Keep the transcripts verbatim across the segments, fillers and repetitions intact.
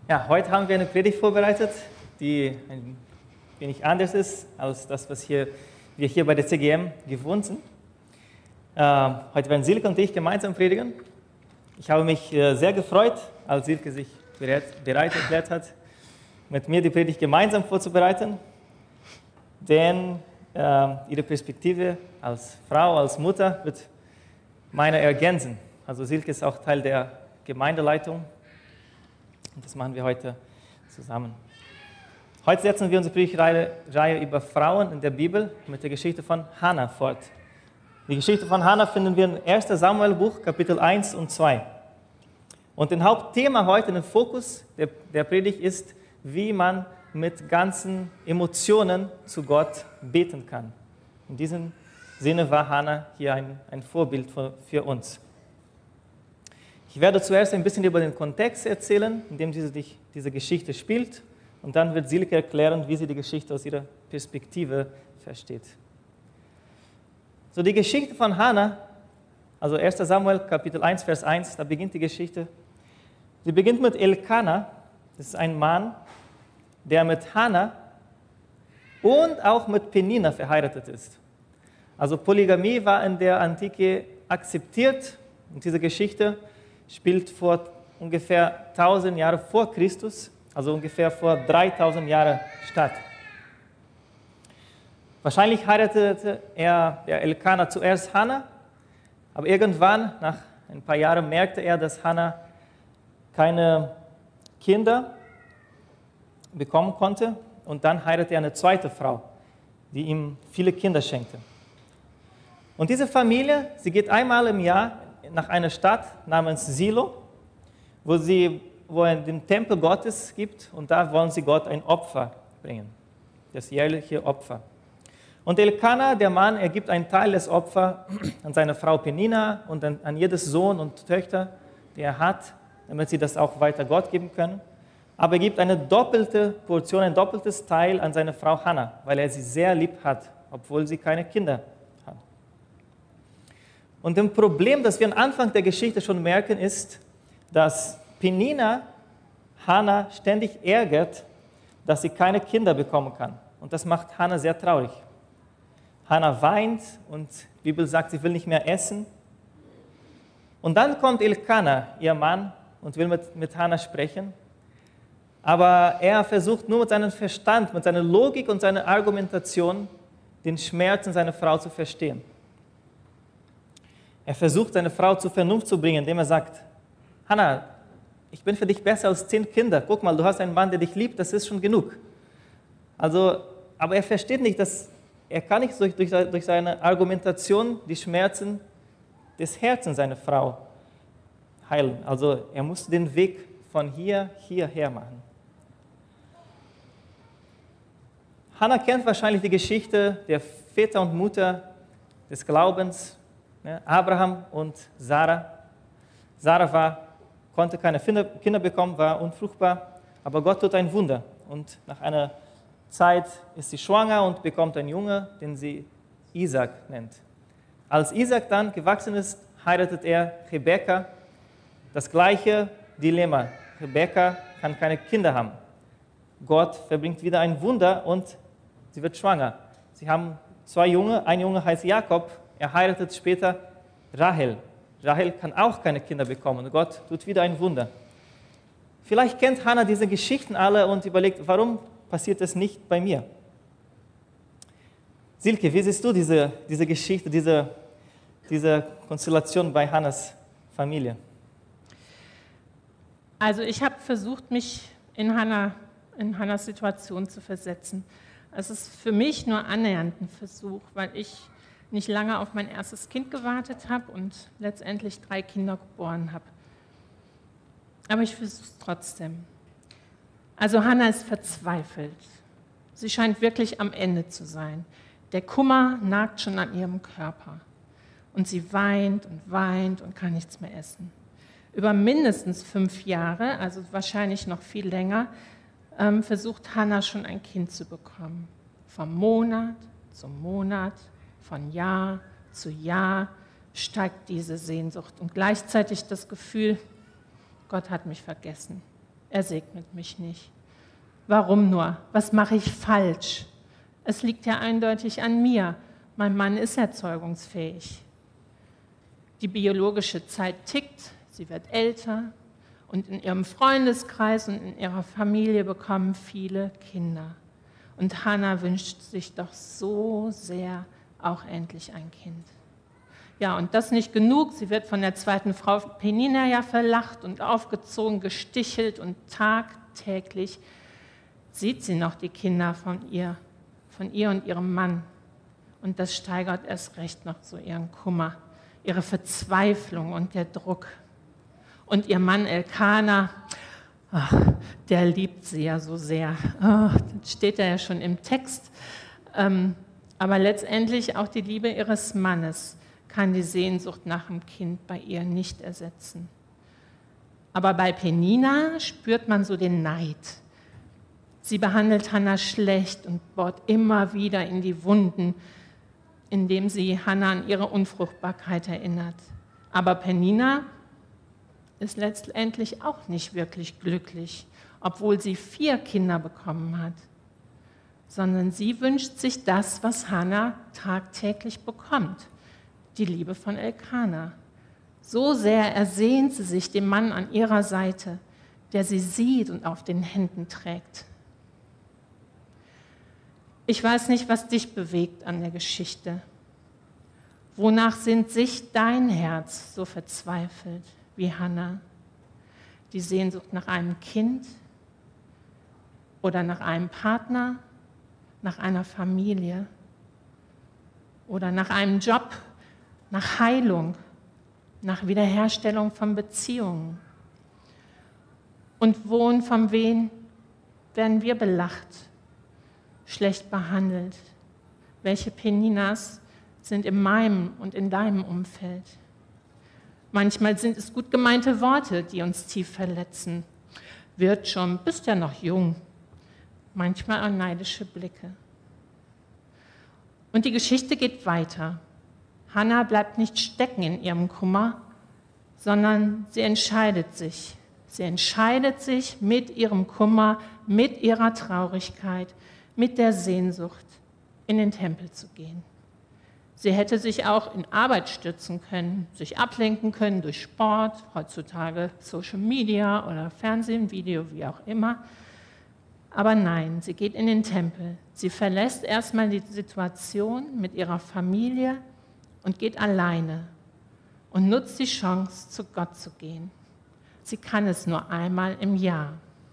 Ja, heute haben wir eine Predigt vorbereitet, die ein wenig anders ist als das, was hier, wir hier bei der C G M gewohnt sind. Äh, heute werden Silke und ich gemeinsam predigen. Ich habe mich äh, sehr gefreut, als Silke sich bereit, bereit erklärt hat, mit mir die Predigt gemeinsam vorzubereiten, denn äh, ihre Perspektive als Frau, als Mutter wird meine ergänzen. Also Silke ist auch Teil der Gemeindeleitung. Und das machen wir heute zusammen. Heute setzen wir unsere Predigtreihe über Frauen in der Bibel mit der Geschichte von Hannah fort. Die Geschichte von Hannah finden wir im ersten Samuel-Buch, Kapitel eins und zwei. Und das Hauptthema heute, der Fokus der, der Predigt ist, wie man mit ganzen Emotionen zu Gott beten kann. In diesem Sinne war Hannah hier ein, ein Vorbild für, für uns. Ich werde zuerst ein bisschen über den Kontext erzählen, in dem diese, diese Geschichte spielt, und dann wird Silke erklären, wie sie die Geschichte aus ihrer Perspektive versteht. So, die Geschichte von Hannah, also erster Samuel, Kapitel eins, Vers eins, da beginnt die Geschichte. Sie beginnt mit Elkana, das ist ein Mann, der mit Hannah und auch mit Penina verheiratet ist. Also Polygamie war in der Antike akzeptiert, und diese Geschichte spielt vor ungefähr tausend Jahre vor Christus, also ungefähr vor dreitausend Jahren statt. Wahrscheinlich heiratete er, der Elkana, zuerst Hannah, aber irgendwann, nach ein paar Jahren, merkte er, dass Hannah keine Kinder bekommen konnte, und dann heiratete er eine zweite Frau, die ihm viele Kinder schenkte. Und diese Familie, sie geht einmal im Jahr nach einer Stadt namens Silo, wo, sie, wo es den Tempel Gottes gibt, und da wollen sie Gott ein Opfer bringen, das jährliche Opfer. Und Elkana, der Mann, er gibt einen Teil des Opfers an seine Frau Penina und an, an jedes Sohn und Töchter, die er hat, damit sie das auch weiter Gott geben können. Aber er gibt eine doppelte Portion, ein doppeltes Teil an seine Frau Hannah, weil er sie sehr lieb hat, obwohl sie keine Kinder hat. Und das Problem, das wir am Anfang der Geschichte schon merken, ist, dass Penina Hannah ständig ärgert, dass sie keine Kinder bekommen kann. Und das macht Hannah sehr traurig. Hannah weint und die Bibel sagt, sie will nicht mehr essen. Und dann kommt Elkana, ihr Mann, und will mit, mit Hannah sprechen. Aber er versucht nur mit seinem Verstand, mit seiner Logik und seiner Argumentation den Schmerz seiner Frau zu verstehen. Er versucht, seine Frau zur Vernunft zu bringen, indem er sagt, Hannah, ich bin für dich besser als zehn Kinder. Guck mal, du hast einen Mann, der dich liebt, das ist schon genug. Also, aber er versteht nicht, dass er kann nicht durch, durch, durch seine Argumentation die Schmerzen des Herzens seiner Frau heilen. Also er muss den Weg von hier hierher machen. Hannah kennt wahrscheinlich die Geschichte der Väter und Mutter des Glaubens, ne? Abraham und Sarah. Sarah war, konnte keine Kinder bekommen, war unfruchtbar, aber Gott tut ein Wunder. Und nach einer Zeit ist sie schwanger und bekommt einen Junge, den sie Isaac nennt. Als Isaac dann gewachsen ist, heiratet er Rebekka. Das gleiche Dilemma. Rebekka kann keine Kinder haben. Gott verbringt wieder ein Wunder und sie wird schwanger. Sie haben zwei Junge, ein Junge heißt Jakob, er heiratet später Rahel. Rahel kann auch keine Kinder bekommen. Gott tut wieder ein Wunder. Vielleicht kennt Hannah diese Geschichten alle und überlegt, warum passiert das nicht bei mir? Silke, wie siehst du diese, diese Geschichte, diese, diese Konstellation bei Hannahs Familie? Also ich habe versucht, mich in, Hannah, in Hannahs Situation zu versetzen. Es ist für mich nur annähernd ein Versuch, weil ich nicht lange auf mein erstes Kind gewartet habe und letztendlich drei Kinder geboren habe. Aber ich versuche es trotzdem. Also Hannah ist verzweifelt. Sie scheint wirklich am Ende zu sein. Der Kummer nagt schon an ihrem Körper. Und sie weint und weint und kann nichts mehr essen. Über mindestens fünf Jahre, also wahrscheinlich noch viel länger, ähm, versucht Hannah schon ein Kind zu bekommen. Vom Monat zu Monat, von Jahr zu Jahr steigt diese Sehnsucht und gleichzeitig das Gefühl, Gott hat mich vergessen. er segnet mich nicht. Warum nur? Was mache ich falsch? Es liegt ja eindeutig an mir. Mein Mann ist erzeugungsfähig. Die biologische Zeit tickt, sie wird älter und in ihrem Freundeskreis und in ihrer Familie bekommen viele Kinder. Und Hannah wünscht sich doch so sehr auch endlich ein Kind. Ja, und das nicht genug. Sie wird von der zweiten Frau Penina ja verlacht und aufgezogen, gestichelt und tagtäglich sieht sie noch die Kinder von ihr, von ihr und ihrem Mann. Und das steigert erst recht noch so ihren Kummer, ihre Verzweiflung und der Druck. Und ihr Mann Elkana, ach, der liebt sie ja so sehr. Oh, das steht ja schon im Text. Ähm, aber letztendlich auch die Liebe ihres Mannes kann die Sehnsucht nach dem Kind bei ihr nicht ersetzen. Aber bei Penina spürt man so den Neid. Sie behandelt Hannah schlecht und bohrt immer wieder in die Wunden, indem sie Hannah an ihre Unfruchtbarkeit erinnert. Aber Penina ist letztendlich auch nicht wirklich glücklich, obwohl sie vier Kinder bekommen hat, sondern sie wünscht sich das, was Hannah tagtäglich bekommt, die Liebe von Elkana. So sehr ersehnt sie sich dem Mann an ihrer Seite, der sie sieht und auf den Händen trägt. Ich weiß nicht, was dich bewegt an der Geschichte. Wonach sehnt sich dein Herz so verzweifelt wie Hannah? Die Sehnsucht nach einem Kind oder nach einem Partner, nach einer Familie oder nach einem Job, nach Heilung, nach Wiederherstellung von Beziehungen. Und wo und von wem werden wir belacht, schlecht behandelt? Welche Peninas sind in meinem und in deinem Umfeld? Manchmal sind es gut gemeinte Worte, die uns tief verletzen. Wird schon, bist ja noch jung. Manchmal auch neidische Blicke. Und die Geschichte geht weiter. Hannah bleibt nicht stecken in ihrem Kummer, sondern sie entscheidet sich. Sie entscheidet sich mit ihrem Kummer, mit ihrer Traurigkeit, mit der Sehnsucht, in den Tempel zu gehen. Sie hätte sich auch in Arbeit stürzen können, sich ablenken können durch Sport, heutzutage Social Media oder Fernsehen, Video, wie auch immer. Aber nein, sie geht in den Tempel. Sie verlässt erstmal die Situation mit ihrer Familie und geht alleine und nutzt die Chance, zu Gott zu gehen. Sie kann es nur einmal im Jahr.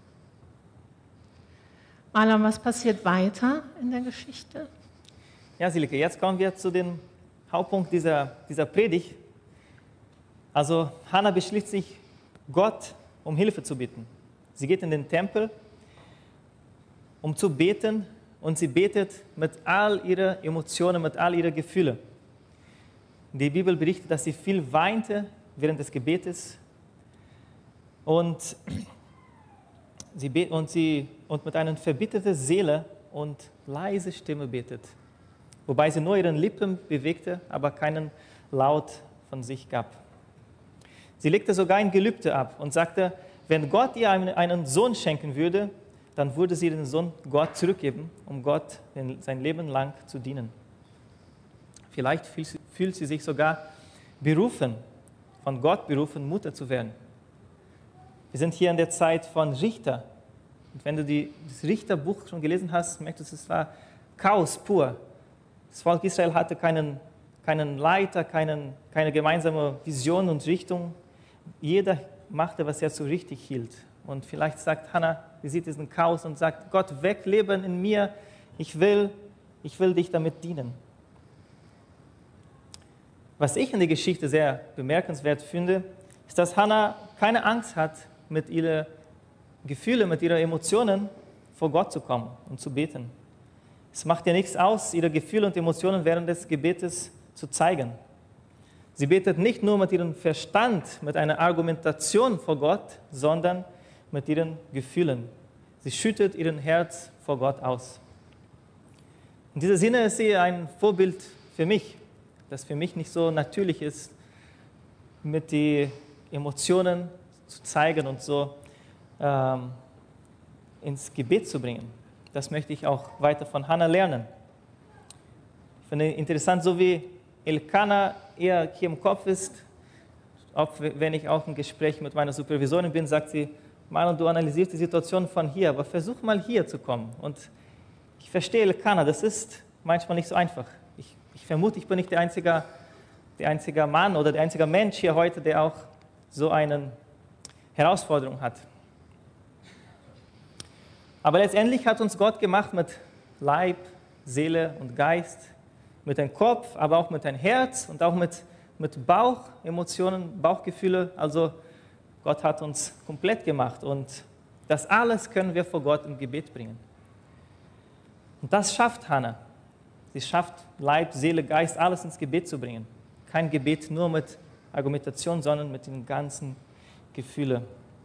Marlon, was passiert weiter in der Geschichte? Ja, Silke, jetzt kommen wir zu dem Hauptpunkt dieser, dieser Predigt. Also Hannah beschließt sich, Gott um Hilfe zu bitten. Sie geht in den Tempel, um zu beten, und sie betet mit all ihren Emotionen, mit all ihren Gefühlen. Die Bibel berichtet, dass sie viel weinte während des Gebetes und sie, bet, und sie und mit einer verbitterten Seele und leise Stimme betet, wobei sie nur ihren Lippen bewegte, aber keinen Laut von sich gab. Sie legte sogar ein Gelübde ab und sagte, wenn Gott ihr einen Sohn schenken würde, dann würde sie den Sohn Gott zurückgeben, um Gott sein Leben lang zu dienen. Vielleicht fühlt sie sich sogar berufen, von Gott berufen, Mutter zu werden. Wir sind hier in der Zeit von Richter. Und wenn du die, das Richterbuch schon gelesen hast, merkst du, es war Chaos pur. Das Volk Israel hatte keinen, keinen Leiter, keinen, keine gemeinsame Vision und Richtung. Jeder machte, was er so richtig hielt. Und vielleicht sagt Hannah, sie sieht diesen Chaos und sagt, Gott, wegleben in mir, ich will, ich will dich damit dienen. Was ich in der Geschichte sehr bemerkenswert finde, ist, dass Hannah keine Angst hat, mit ihren Gefühlen, mit ihren Emotionen vor Gott zu kommen und zu beten. Es macht ihr nichts aus, ihre Gefühle und Emotionen während des Gebetes zu zeigen. Sie betet nicht nur mit ihrem Verstand, mit einer Argumentation vor Gott, sondern mit ihren Gefühlen. Sie schüttet ihr Herz vor Gott aus. In diesem Sinne ist sie ein Vorbild für mich, das für mich nicht so natürlich ist, mit den Emotionen zu zeigen und so. ähm, ins Gebet zu bringen. Das möchte ich auch weiter von Hannah lernen. Ich finde interessant, so wie Elkanah eher hier im Kopf ist, auch wenn ich auch im Gespräch mit meiner Supervisorin bin, sagt sie, Marlon, du analysierst die Situation von hier, aber versuch mal hier zu kommen. Und ich verstehe Elkanah, das ist manchmal nicht so einfach. Ich, ich vermute, ich bin nicht der einzige, der einzige Mann oder der einzige Mensch hier heute, der auch so eine Herausforderung hat. Aber letztendlich hat uns Gott gemacht mit Leib, Seele und Geist, mit dem Kopf, aber auch mit dem Herz und auch mit, mit Bauch, Emotionen, Bauchgefühle. Also Gott hat uns komplett gemacht und das alles können wir vor Gott im Gebet bringen. Und das schafft Hannah. Sie schafft Leib, Seele, Geist, alles ins Gebet zu bringen. Kein Gebet nur mit Argumentation, sondern mit den ganzen Gefühlen.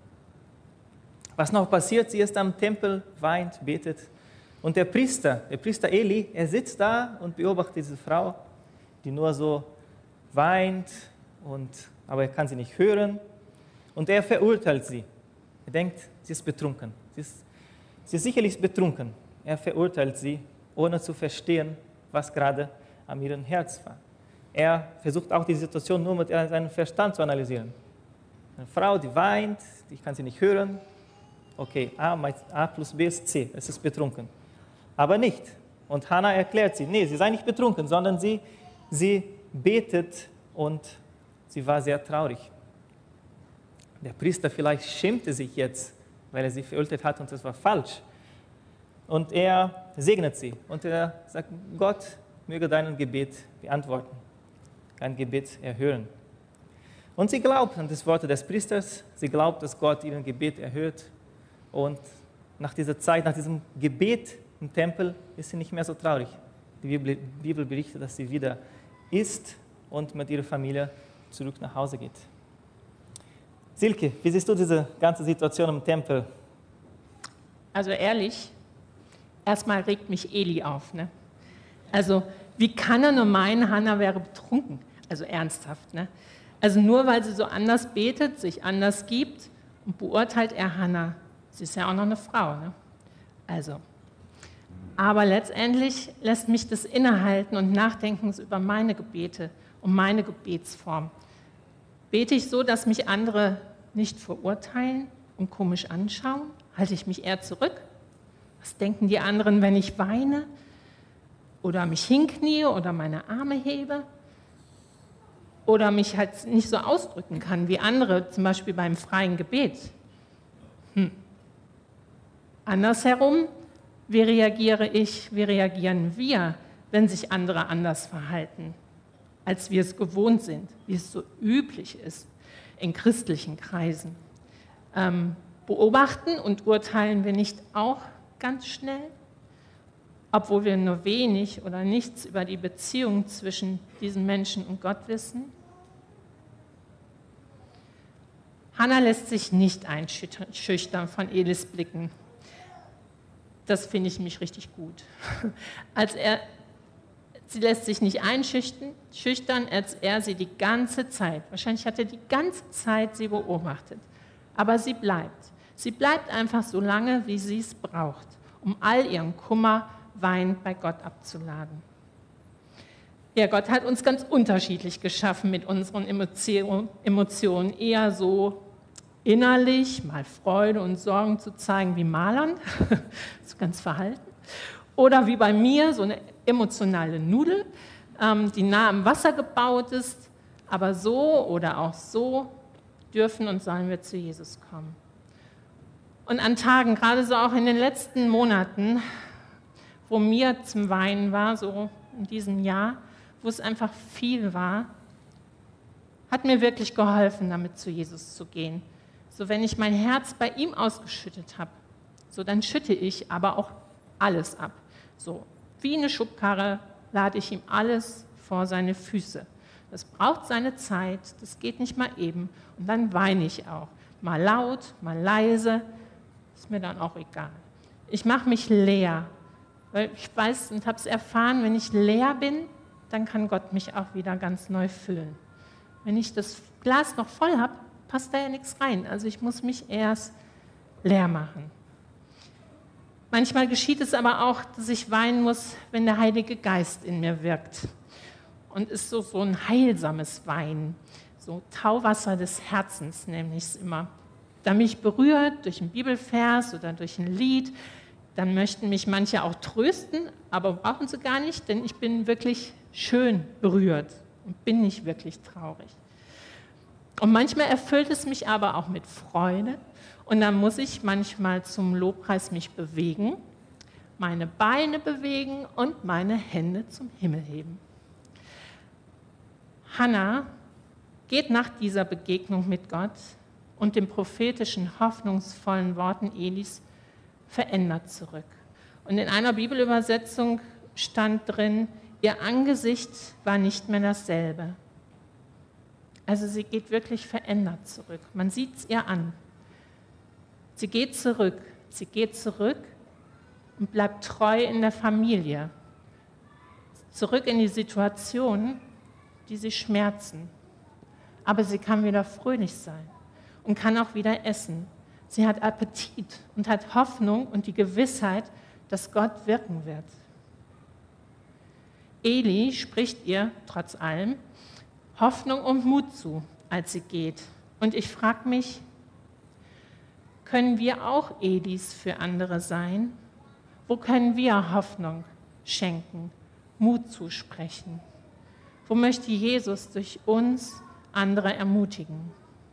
Was noch passiert? Sie ist am Tempel, weint, betet. Und der Priester, der Priester Eli, er sitzt da und beobachtet diese Frau, die nur so weint, und, aber er kann sie nicht hören. Und er verurteilt sie. Er denkt, sie ist betrunken. Sie ist, sie ist sicherlich betrunken. Er verurteilt sie, ohne zu verstehen, was gerade an ihrem Herz war. Er versucht auch die Situation nur mit seinem Verstand zu analysieren. Eine Frau, die weint, ich kann sie nicht hören. Okay, A, A plus B ist C, es ist betrunken. Aber nicht. Und Hannah erklärt sie, nee, sie sei nicht betrunken, sondern sie, sie betet und sie war sehr traurig. Der Priester vielleicht schämte sich jetzt, weil er sie verurteilt hat und das war falsch. Und er segnet sie und er sagt, Gott möge dein Gebet beantworten, dein Gebet erhören. Und sie glaubt an das Wort des Priesters, sie glaubt, dass Gott ihren Gebet erhört. Und nach dieser Zeit, nach diesem Gebet im Tempel, ist sie nicht mehr so traurig. Die Bibel berichtet, dass sie wieder isst und mit ihrer Familie zurück nach Hause geht. Silke, wie siehst du diese ganze Situation im Tempel? Also ehrlich, erstmal regt mich Eli auf. Ne? Also wie kann er nur meinen, Hannah wäre betrunken? Also ernsthaft. Ne? Also nur weil sie so anders betet, sich anders gibt, und beurteilt er Hannah. Sie ist ja auch noch eine Frau. Ne? Also, aber letztendlich lässt mich das innehalten und nachdenken über meine Gebete und meine Gebetsform. Bete ich so, dass mich andere nicht verurteilen und komisch anschauen? Halte ich mich eher zurück? Was denken die anderen, wenn ich weine? Oder mich hinknie oder meine Arme hebe? Oder mich halt nicht so ausdrücken kann wie andere, zum Beispiel beim freien Gebet? Hm. Andersherum, wie reagiere ich, wie reagieren wir, wenn sich andere anders verhalten, als wir es gewohnt sind, wie es so üblich ist in christlichen Kreisen? Ähm, beobachten und urteilen wir nicht auch ganz schnell, obwohl wir nur wenig oder nichts über die Beziehung zwischen diesen Menschen und Gott wissen? Hannah lässt sich nicht einschüchtern von Elis Blicken. Das finde ich mich richtig gut. Als er, sie lässt sich nicht einschüchtern, als er sie die ganze Zeit, wahrscheinlich hat er die ganze Zeit sie beobachtet, aber sie bleibt. Sie bleibt einfach so lange, wie sie es braucht, um all ihren Kummer, Wein bei Gott abzuladen. Ja, Gott hat uns ganz unterschiedlich geschaffen mit unseren Emotionen, eher so innerlich, mal Freude und Sorgen zu zeigen wie Malern, so ganz verhalten, oder wie bei mir, so eine emotionale Nudel, die nah am Wasser gebaut ist, aber so oder auch so dürfen und sollen wir zu Jesus kommen. Und an Tagen, gerade so auch in den letzten Monaten, wo mir zum Weinen war, so in diesem Jahr, wo es einfach viel war, hat mir wirklich geholfen, damit zu Jesus zu gehen. So, wenn ich mein Herz bei ihm ausgeschüttet habe, so dann schütte ich aber auch alles ab. So, wie eine Schubkarre lade ich ihm alles vor seine Füße. Das braucht seine Zeit, das geht nicht mal eben. Und dann weine ich auch. Mal laut, mal leise, ist mir dann auch egal. Ich mache mich leer, weil ich weiß und habe es erfahren, wenn ich leer bin, dann kann Gott mich auch wieder ganz neu füllen. Wenn ich das Glas noch voll habe, passt da ja nichts rein. Also ich muss mich erst leer machen. Manchmal geschieht es aber auch, dass ich weinen muss, wenn der Heilige Geist in mir wirkt. Und ist so, so ein heilsames Weinen, so Tauwasser des Herzens nenne ich es immer. Da mich berührt durch einen Bibelvers oder durch ein Lied, dann möchten mich manche auch trösten, aber brauchen sie gar nicht, denn ich bin wirklich schön berührt und bin nicht wirklich traurig. Und manchmal erfüllt es mich aber auch mit Freude und dann muss ich manchmal zum Lobpreis mich bewegen, meine Beine bewegen und meine Hände zum Himmel heben. Hannah geht nach dieser Begegnung mit Gott und den prophetischen, hoffnungsvollen Worten Elis verändert zurück. Und in einer Bibelübersetzung stand drin, ihr Angesicht war nicht mehr dasselbe. Also sie geht wirklich verändert zurück. Man sieht es ihr an. Sie geht zurück. Sie geht zurück und bleibt treu in der Familie. Zurück in die Situation, die sie schmerzen. Aber sie kann wieder fröhlich sein und kann auch wieder essen. Sie hat Appetit und hat Hoffnung und die Gewissheit, dass Gott wirken wird. Eli spricht ihr trotz allem Hoffnung und Mut zu, als sie geht. Und ich frage mich, können wir auch Elis für andere sein? Wo können wir Hoffnung schenken, Mut zusprechen? Wo möchte Jesus durch uns andere ermutigen?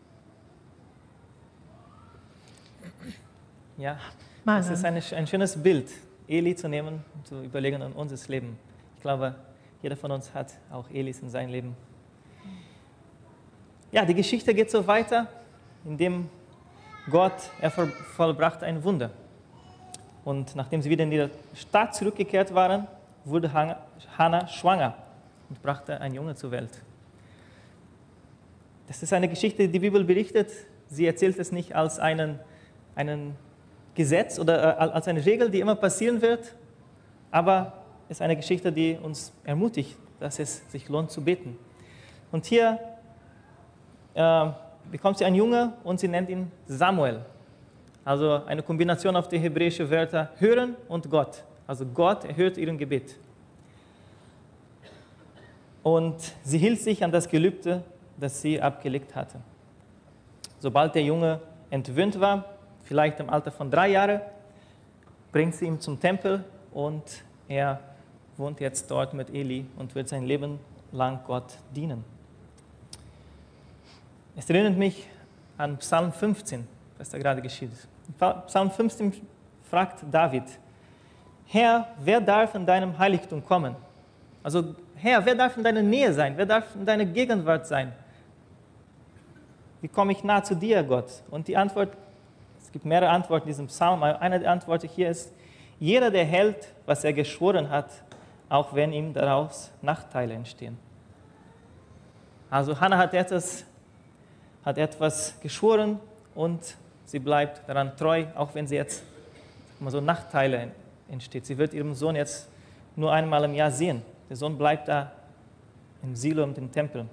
Ja, das ist eine, ein schönes Bild, Eli zu nehmen und zu überlegen an unser Leben. Ich glaube, jeder von uns hat auch Elis in seinem Leben. Ja, die Geschichte geht so weiter, indem Gott, er vollbrachte ein Wunder. Und nachdem sie wieder in die Stadt zurückgekehrt waren, wurde Hannah schwanger und brachte einen Jungen zur Welt. Das ist eine Geschichte, die die Bibel berichtet. Sie erzählt es nicht als einen, einen Gesetz oder als eine Regel, die immer passieren wird, aber es ist eine Geschichte, die uns ermutigt, dass es sich lohnt zu beten. Und hier äh, bekommt sie einen Junge und sie nennt ihn Samuel. Also eine Kombination auf die hebräischen Wörter hören und Gott. Also Gott erhört ihren Gebet. Und sie hielt sich an das Gelübde, das sie abgelegt hatte. Sobald der Junge entwöhnt war, vielleicht im Alter von drei Jahren, bringt sie ihn zum Tempel und er wohnt jetzt dort mit Eli und wird sein Leben lang Gott dienen. Es erinnert mich an Psalm fünfzehn, was da gerade geschieht. Psalm fünfzehn fragt David, Herr, wer darf in deinem Heiligtum kommen? Also, Herr, wer darf in deiner Nähe sein? Wer darf in deiner Gegenwart sein? Wie komme ich nah zu dir, Gott? Und die Antwort, es gibt mehrere Antworten in diesem Psalm, aber eine der Antworten hier ist, jeder, der hält, was er geschworen hat, auch wenn ihm daraus Nachteile entstehen. Also Hannah hat etwas, hat etwas geschworen und sie bleibt daran treu, auch wenn sie jetzt mal so Nachteile entstehen. Sie wird ihren Sohn jetzt nur einmal im Jahr sehen. Der Sohn bleibt da im Silo und im Tempel.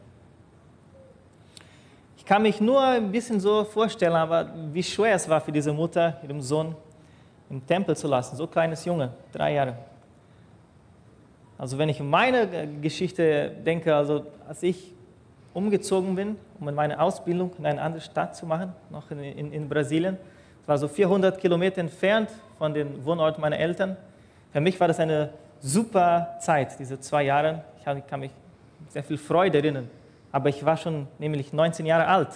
Ich kann mich nur ein bisschen so vorstellen, aber wie schwer es war für diese Mutter, ihren Sohn im Tempel zu lassen. So kleines Junge, drei Jahre. Also wenn ich an meine Geschichte denke, also als ich umgezogen bin, um meine Ausbildung in eine andere Stadt zu machen, noch in, in, in Brasilien, das war so vierhundert Kilometer entfernt von dem Wohnort meiner Eltern. Für mich war das eine super Zeit, diese zwei Jahre. Ich kann mich sehr viel Freude erinnern. Aber ich war schon nämlich neunzehn Jahre alt.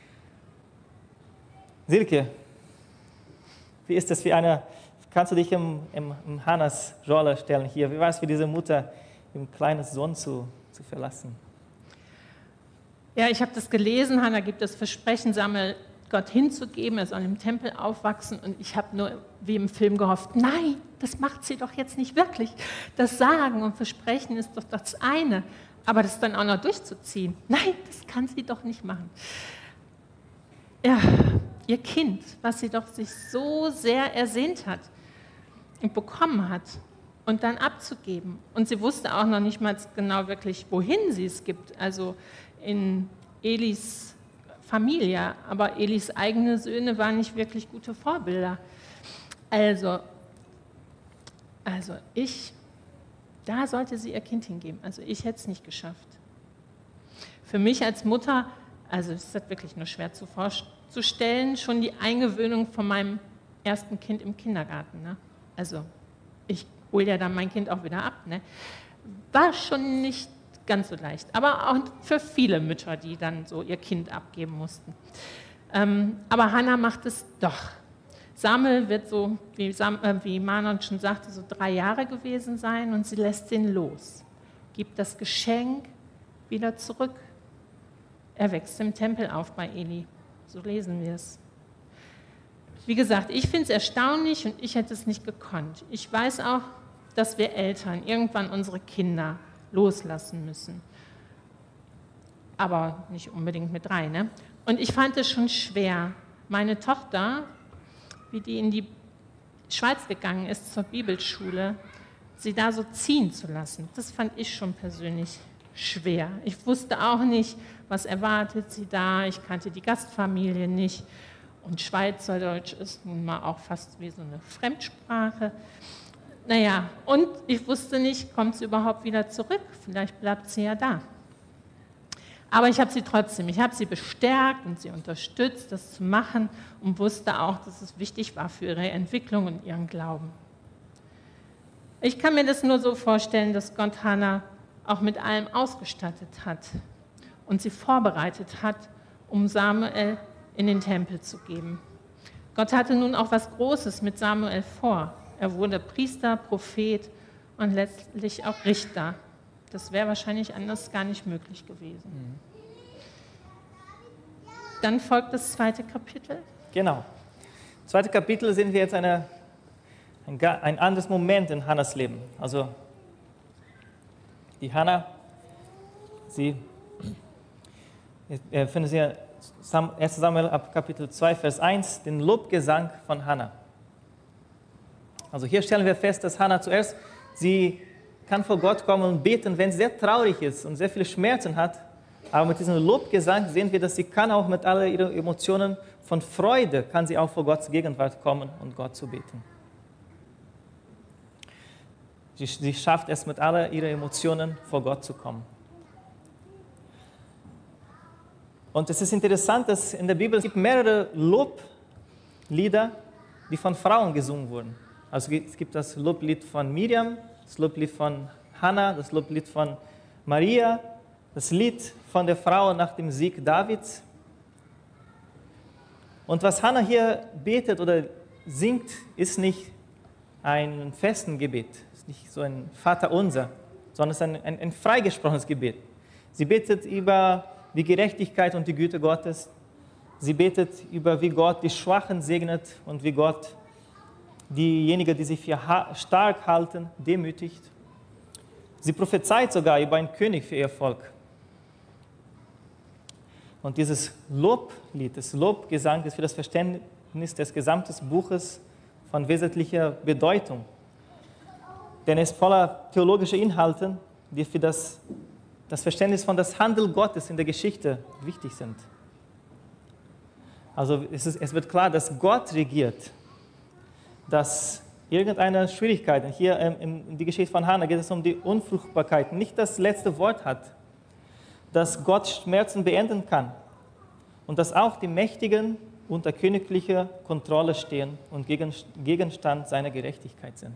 Silke, wie ist das für eine, kannst du dich in, in, in Hannas Rolle stellen hier? Wie war es für diese Mutter, ihren kleinen Sohn zu, zu verlassen? Ja, ich habe das gelesen, Hannah gibt das Versprechen, Samuel Gott hinzugeben, er soll im Tempel aufwachsen und ich habe nur wie im Film gehofft, nein, das macht sie doch jetzt nicht wirklich. Das Sagen und Versprechen ist doch das eine, aber das dann auch noch durchzuziehen, nein, das kann sie doch nicht machen. Ja, ihr Kind, was sie doch sich so sehr ersehnt hat und bekommen hat und dann abzugeben. Und sie wusste auch noch nicht mal genau wirklich, wohin sie es gibt. Also in Elis Familie, aber Elis eigene Söhne waren nicht wirklich gute Vorbilder. Also, also ich, da sollte sie ihr Kind hingeben. Also ich hätte es nicht geschafft. Für mich als Mutter, also es ist wirklich nur schwer zu vorzustellen, schon die Eingewöhnung von meinem ersten Kind im Kindergarten. Ne? Also ich hole ja dann mein Kind auch wieder ab. Ne? War schon nicht ganz so leicht, aber auch für viele Mütter, die dann so ihr Kind abgeben mussten. Ähm, aber Hannah macht es doch. Samuel wird so, wie, Sam, äh, wie Manon schon sagte, so drei Jahre gewesen sein und sie lässt ihn los, gibt das Geschenk wieder zurück. Er wächst im Tempel auf bei Eli, so lesen wir es. Wie gesagt, ich finde es erstaunlich und ich hätte es nicht gekonnt. Ich weiß auch, dass wir Eltern irgendwann unsere Kinder loslassen müssen. Aber nicht unbedingt mit drei, ne? Und ich fand es schon schwer. Meine Tochter, wie die in die Schweiz gegangen ist zur Bibelschule, sie da so ziehen zu lassen, das fand ich schon persönlich schwer. Ich wusste auch nicht, was erwartet sie da. Ich kannte die Gastfamilie nicht. Und Schweizerdeutsch ist nun mal auch fast wie so eine Fremdsprache. Naja, und ich wusste nicht, kommt sie überhaupt wieder zurück? Vielleicht bleibt sie ja da. Aber ich habe sie trotzdem, ich habe sie bestärkt und sie unterstützt, das zu machen und wusste auch, dass es wichtig war für ihre Entwicklung und ihren Glauben. Ich kann mir das nur so vorstellen, dass Gott Hannah auch mit allem ausgestattet hat und sie vorbereitet hat, um Samuel in den Tempel zu geben. Gott hatte nun auch was Großes mit Samuel vor. Er wurde Priester, Prophet und letztlich auch Richter. Das wäre wahrscheinlich anders gar nicht möglich gewesen. Mhm. Dann folgt das zweite Kapitel. Genau. Im zweiten Kapitel sehen wir jetzt eine, ein, ein anderes Moment in Hannas Leben. Also die Hannah, sie, äh, finden Sie erster Samuel ab Kapitel zwei, Vers eins, den Lobgesang von Hannah. Also hier stellen wir fest, dass Hannah zuerst, sie kann vor Gott kommen und beten, wenn sie sehr traurig ist und sehr viele Schmerzen hat. Aber mit diesem Lobgesang sehen wir, dass sie kann auch mit all ihren Emotionen von Freude, kann sie auch vor Gottes Gegenwart kommen und Gott zu beten. Sie, sie schafft es, mit all ihren Emotionen vor Gott zu kommen. Und es ist interessant, dass in der Bibel es gibt mehrere Loblieder, die von Frauen gesungen wurden. Also es gibt das Loblied von Miriam, das Loblied von Hannah, das Loblied von Maria, das Lied von der Frau nach dem Sieg Davids. Und was Hannah hier betet oder singt, ist nicht ein festen Gebet, ist nicht so ein Vaterunser, sondern es ist ein, ein, ein freigesprochenes Gebet. Sie betet über die Gerechtigkeit und die Güte Gottes. Sie betet über, wie Gott die Schwachen segnet und wie Gott diejenigen, die sich für stark halten, demütigt. Sie prophezeit sogar über einen König für ihr Volk. Und dieses Loblied, das Lobgesang ist für das Verständnis des gesamten Buches von wesentlicher Bedeutung. Denn es ist voller theologischer Inhalte, die für das, das Verständnis von das Handeln Gottes in der Geschichte wichtig sind. Also es, ist, es wird klar, dass Gott regiert, dass irgendeine Schwierigkeit, hier in der Geschichte von Hannah geht es um die Unfruchtbarkeit, nicht das letzte Wort hat, dass Gott Schmerzen beenden kann und dass auch die Mächtigen unter königlicher Kontrolle stehen und Gegenstand seiner Gerechtigkeit sind.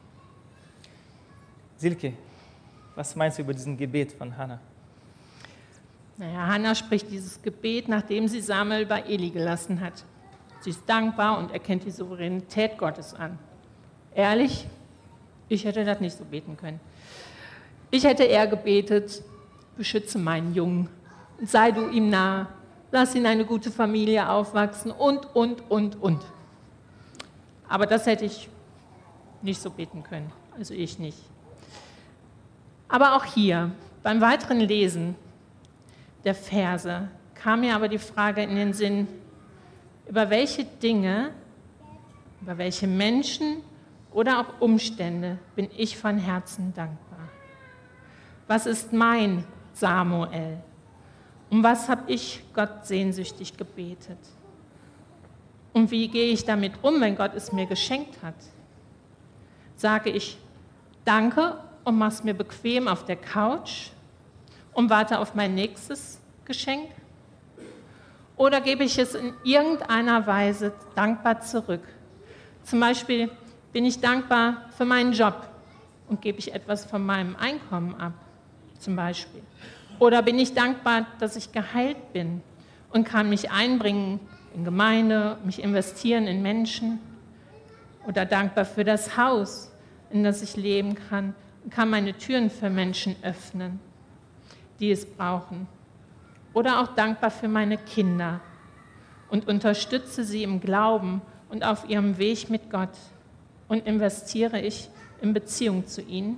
Silke, was meinst du über diesen Gebet von Hannah? Naja, Hannah spricht dieses Gebet, nachdem sie Samuel bei Eli gelassen hat. Sie ist dankbar und erkennt die Souveränität Gottes an. Ehrlich, ich hätte das nicht so beten können. Ich hätte eher gebetet, beschütze meinen Jungen, sei du ihm nah, lass ihn eine gute Familie aufwachsen und, und, und, und. Aber das hätte ich nicht so beten können, also ich nicht. Aber auch hier, beim weiteren Lesen der Verse, kam mir aber die Frage in den Sinn, über welche Dinge, über welche Menschen oder auch Umstände bin ich von Herzen dankbar? Was ist mein Samuel? Um was habe ich Gott sehnsüchtig gebetet? Und wie gehe ich damit um, wenn Gott es mir geschenkt hat? Sage ich Danke und mache es mir bequem auf der Couch und warte auf mein nächstes Geschenk? Oder gebe ich es in irgendeiner Weise dankbar zurück? Zum Beispiel bin ich dankbar für meinen Job und gebe ich etwas von meinem Einkommen ab, zum Beispiel. Oder bin ich dankbar, dass ich geheilt bin und kann mich einbringen in Gemeinde, mich investieren in Menschen? Oder dankbar für das Haus, in das ich leben kann und kann meine Türen für Menschen öffnen, die es brauchen? Oder auch dankbar für meine Kinder und unterstütze sie im Glauben und auf ihrem Weg mit Gott und investiere ich in Beziehung zu ihnen?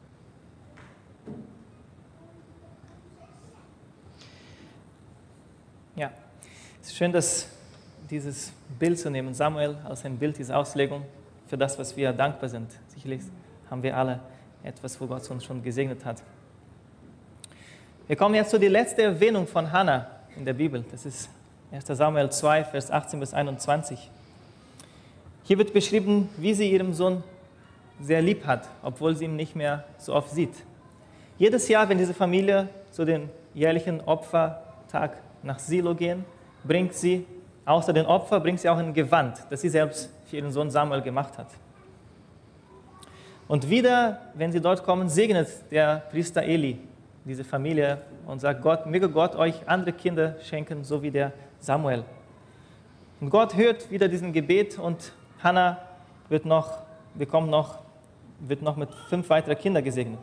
Ja, es ist schön, dass dieses Bild zu nehmen, Samuel als ein Bild, diese Auslegung für das, was wir dankbar sind. Sicherlich haben wir alle etwas, wo Gott uns schon gesegnet hat. Wir kommen jetzt zu der letzten Erwähnung von Hannah in der Bibel. Das ist erster Samuel zwei, Vers achtzehn bis einundzwanzig. Hier wird beschrieben, wie sie ihren Sohn sehr lieb hat, obwohl sie ihn nicht mehr so oft sieht. Jedes Jahr, wenn diese Familie zu dem jährlichen Opfertag nach Silo gehen, bringt sie, außer den Opfer, bringt sie auch ein Gewand, das sie selbst für ihren Sohn Samuel gemacht hat. Und wieder, wenn sie dort kommen, segnet der Priester Eli diese Familie und sagt, Gott, möge Gott euch andere Kinder schenken, so wie der Samuel. Und Gott hört wieder diesen Gebet und Hannah wird noch, bekommt noch, wird noch mit fünf weiteren Kindern gesegnet.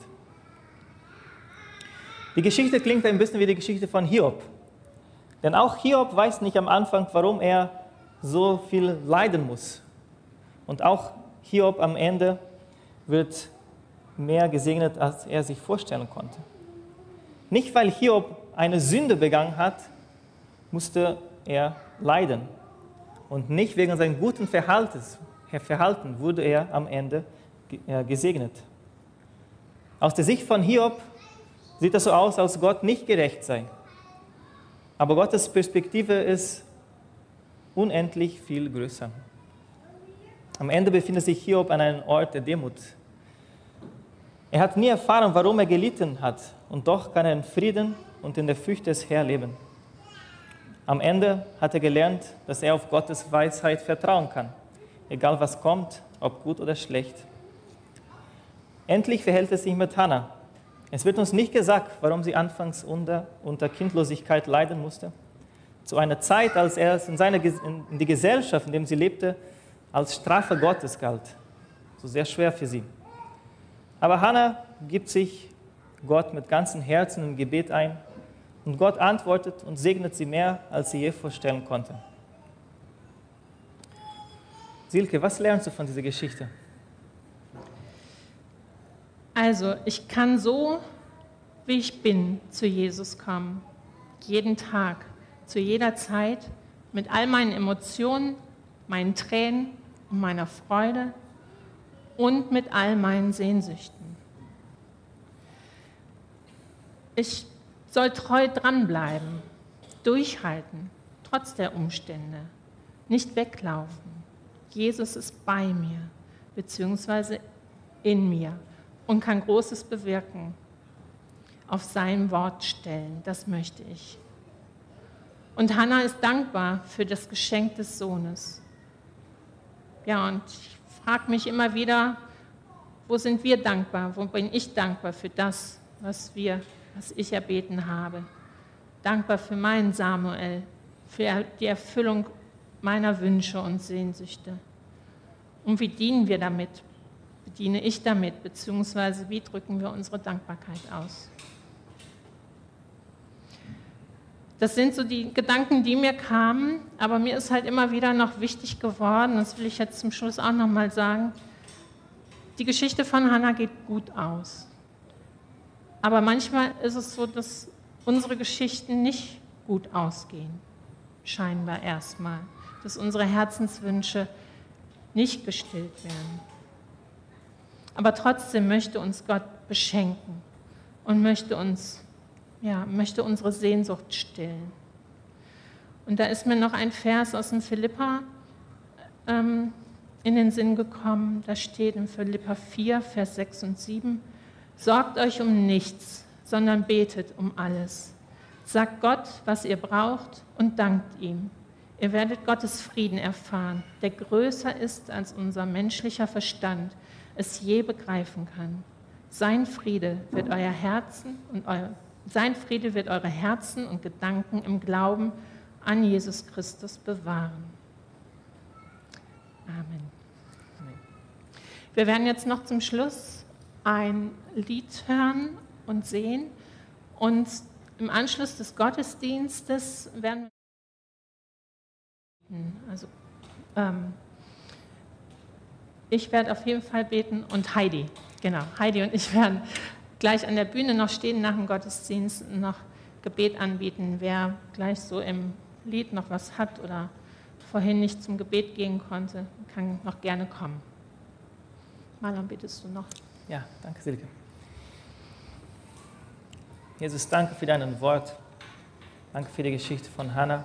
Die Geschichte klingt ein bisschen wie die Geschichte von Hiob. Denn auch Hiob weiß nicht am Anfang, warum er so viel leiden muss. Und auch Hiob am Ende wird mehr gesegnet, als er sich vorstellen konnte. Nicht, weil Hiob eine Sünde begangen hat, musste er leiden. Und nicht wegen seines guten Verhaltens, Verhalten wurde er am Ende gesegnet. Aus der Sicht von Hiob sieht es so aus, als Gott nicht gerecht sei. Aber Gottes Perspektive ist unendlich viel größer. Am Ende befindet sich Hiob an einem Ort der Demut. Er hat nie erfahren, warum er gelitten hat, und doch kann er in Frieden und in der Furcht des Herrn leben. Am Ende hat er gelernt, dass er auf Gottes Weisheit vertrauen kann, egal was kommt, ob gut oder schlecht. Endlich verhält es sich mit Hannah. Es wird uns nicht gesagt, warum sie anfangs unter, unter Kindlosigkeit leiden musste. Zu einer Zeit, als er in, seine, in die Gesellschaft, in der sie lebte, als Strafe Gottes galt. So sehr schwer für sie. Aber Hannah gibt sich Gott mit ganzem Herzen im Gebet ein und Gott antwortet und segnet sie mehr, als sie je vorstellen konnte. Silke, was lernst du von dieser Geschichte? Also, ich kann so, wie ich bin, zu Jesus kommen. Jeden Tag, zu jeder Zeit, mit all meinen Emotionen, meinen Tränen und meiner Freude und mit all meinen Sehnsüchten. Ich soll treu dranbleiben, durchhalten, trotz der Umstände, nicht weglaufen. Jesus ist bei mir, beziehungsweise in mir und kann Großes bewirken. Auf sein Wort stellen, das möchte ich. Und Hannah ist dankbar für das Geschenk des Sohnes. Ja, und ich frage mich immer wieder, wo sind wir dankbar? Wo bin ich dankbar für das, was wir, was ich erbeten habe? Dankbar für meinen Samuel, für die Erfüllung meiner Wünsche und Sehnsüchte. Und wie dienen wir damit? Bediene ich damit, beziehungsweise wie drücken wir unsere Dankbarkeit aus? Das sind so die Gedanken, die mir kamen, aber mir ist halt immer wieder noch wichtig geworden, das will ich jetzt zum Schluss auch nochmal sagen, die Geschichte von Hannah geht gut aus. Aber manchmal ist es so, dass unsere Geschichten nicht gut ausgehen, scheinbar erstmal, dass unsere Herzenswünsche nicht gestillt werden. Aber trotzdem möchte uns Gott beschenken und möchte uns ja, möchte unsere Sehnsucht stillen. Und da ist mir noch ein Vers aus dem Philipper ähm, in den Sinn gekommen. Da steht in Philipper vier, Vers sechs und sieben, sorgt euch um nichts, sondern betet um alles. Sagt Gott, was ihr braucht und dankt ihm. Ihr werdet Gottes Frieden erfahren, der größer ist, als unser menschlicher Verstand es je begreifen kann. Sein Friede wird euer Herzen und eu, sein Friede wird eure Herzen und Gedanken im Glauben an Jesus Christus bewahren. Amen. Wir werden jetzt noch zum Schluss ein Lied hören und sehen. Und im Anschluss des Gottesdienstes werden wir, also ähm, ich werde auf jeden Fall beten und Heidi, genau, Heidi und ich werden gleich an der Bühne noch stehen, nach dem Gottesdienst noch Gebet anbieten. Wer gleich so im Lied noch was hat oder vorhin nicht zum Gebet gehen konnte, kann noch gerne kommen. Marlon, betest du noch? Ja, danke Silke. Jesus, danke für dein Wort. Danke für die Geschichte von Hannah.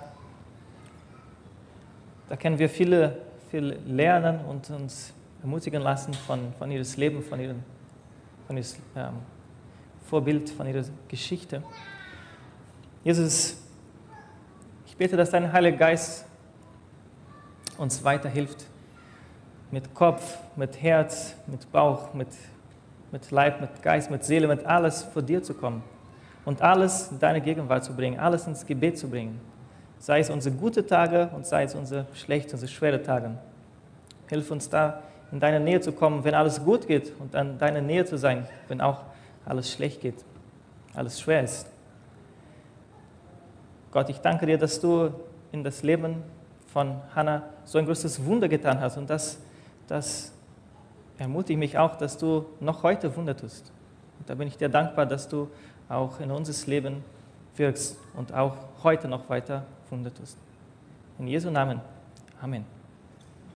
Da können wir viele, viel lernen und uns ermutigen lassen von, von ihrem Leben, von ihrem, von ihrem ähm, Vorbild, von ihrer Geschichte. Jesus, ich bete, dass dein Heiliger Geist uns weiterhilft, mit Kopf, mit Herz, mit Bauch, mit, mit Leib, mit Geist, mit Seele, mit alles vor dir zu kommen und alles in deine Gegenwart zu bringen, alles ins Gebet zu bringen. Sei es unsere guten Tage und sei es unsere schlechten, unsere schweren Tage. Hilf uns da, in deine Nähe zu kommen, wenn alles gut geht und an deiner Nähe zu sein, wenn auch alles schlecht geht, alles schwer ist. Gott, ich danke dir, dass du in das Leben von Hannah so ein großes Wunder getan hast und das, das ermutigt mich auch, dass du noch heute Wunder tust. Und da bin ich dir dankbar, dass du auch in unser Leben wirkst und auch heute noch weiter Wunder tust. In Jesu Namen. Amen.